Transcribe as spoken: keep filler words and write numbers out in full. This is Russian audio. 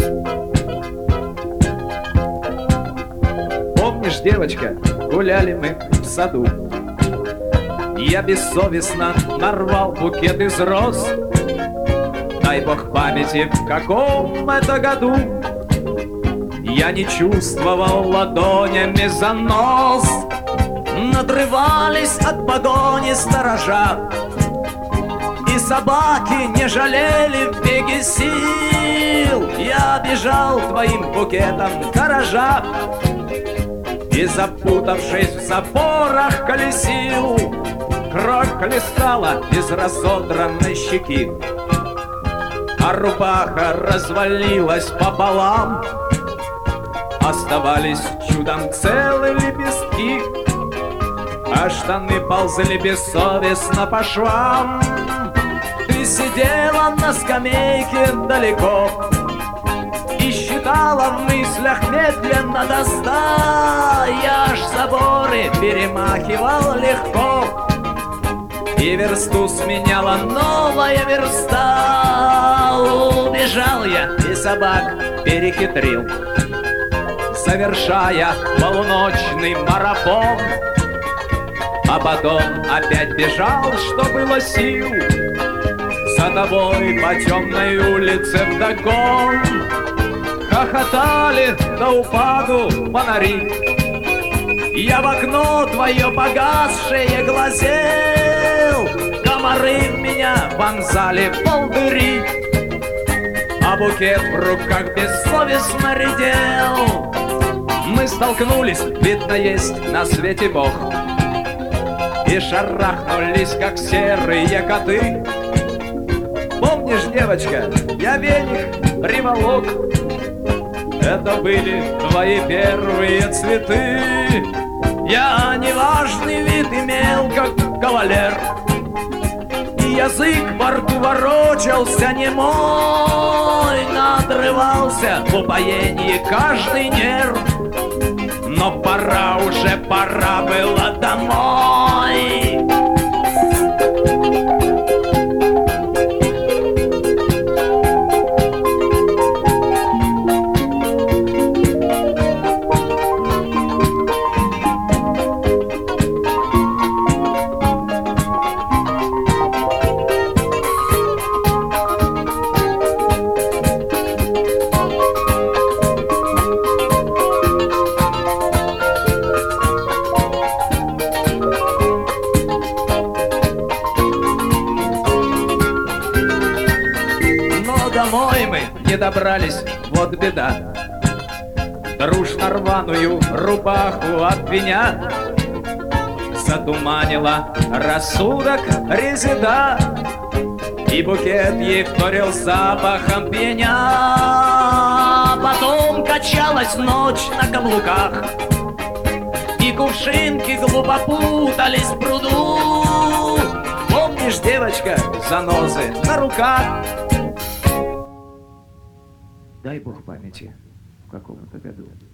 Помнишь, девочка, гуляли мы в саду, я бессовестно нарвал букет из роз. Дай бог памяти, в каком это году я не чувствовал ладонями занос. Надрывались от погони сторожа, и собаки не жалели в беге сил. Я бежал твоим букетом дорожа и, запутавшись в запорах, колесил. Кровь хлестала из разодранной щеки, а рубаха развалилась пополам. Оставались чудом целые лепестки, а штаны ползли бессовестно по швам. Ты сидела на скамейке далеко и считала в мыслях медленно до ста. Я ж заборы перемахивал легко, и версту сменяла новая верста. Убежал я и собак перехитрил, совершая полуночный марафон. А потом опять бежал, что было сил, за тобой по темной улице вдогон. Хохотали до упаду фонари, я в окно твое погасшее глазел. Комары в меня вонзали волдыри, а букет в руках бессовестно редел. Мы столкнулись, видно, есть на свете Бог, и шарахнулись, как серые коты. Помнишь, девочка, я веник приволок, это были твои первые цветы. Я неважный вид имел, как кавалер, и язык во рту ворочался немой. Надрывался в упоении каждый нерв, но пора уже, пора было домой. Домой мы не добрались, вот беда. Дружно рваную рубаху обвиня затуманила рассудок резида, и букет ей вторил запахом пеня. Потом качалась ночь на каблуках, и кувшинки глупо путались в пруду. Помнишь, девочка, занозы на руках? Дай бог памяти, в каком-то году.